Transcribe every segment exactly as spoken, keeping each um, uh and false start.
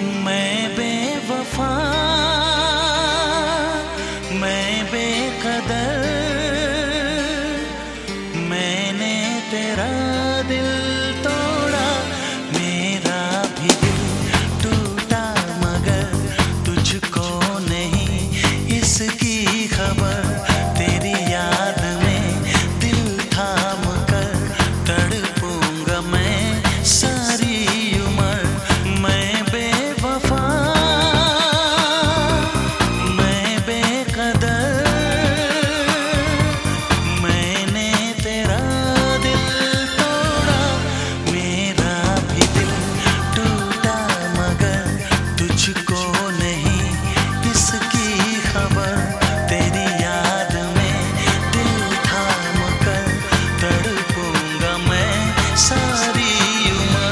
मैं बेवफा, मैं बेकदर, मैंने तेरा दिल तोड़ा, मेरा भी दिल टूटा, मगर तुझको नहीं इसकी खबर। तेरी याद में दिल थाम कर तड़पूंगा मैं सारी उम्र। मैं बेवफा, मैं बेकदर, मैंने तेरा दिल तोड़ा, मेरा भी दिल टूटा, मगर तुझको नहीं इसकी खबर। तेरी याद में दिल थाम कर तड़पूंगा मैं सारी उम्र।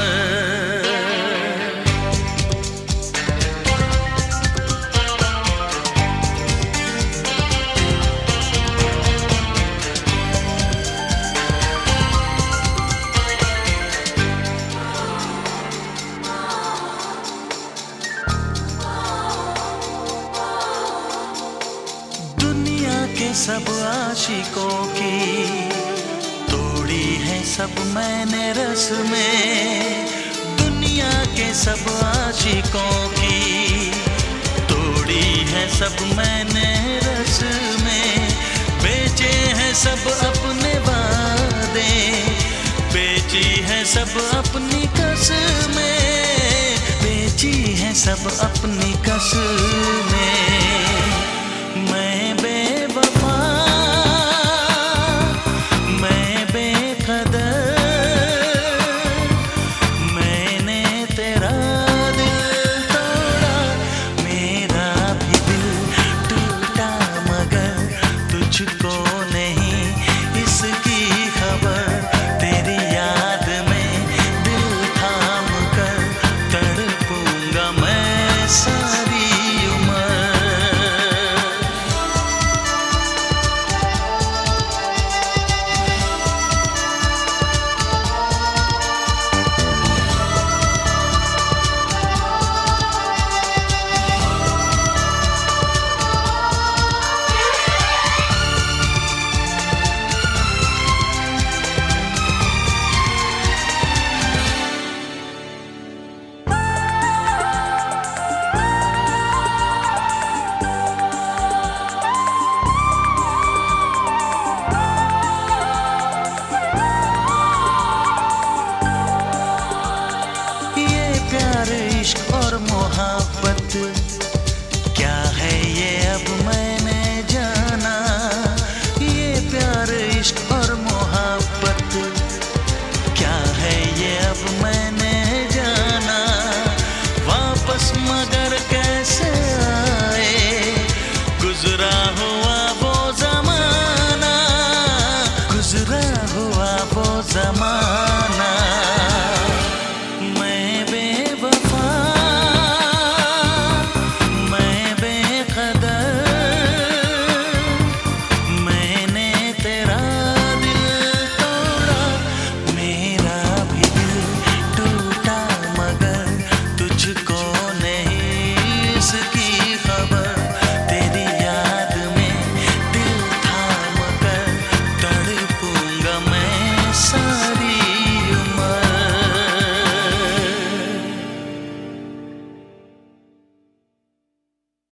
दुनिया के सब आशिकों की तोड़ी है सब मैंने रस में। दुनिया के सब आशिकों की तोड़ी है सब मैंने रस में। बेचे हैं सब अपने वादे, बेची है सब अपनी कसमें, बेची है सब अपनी कसमें।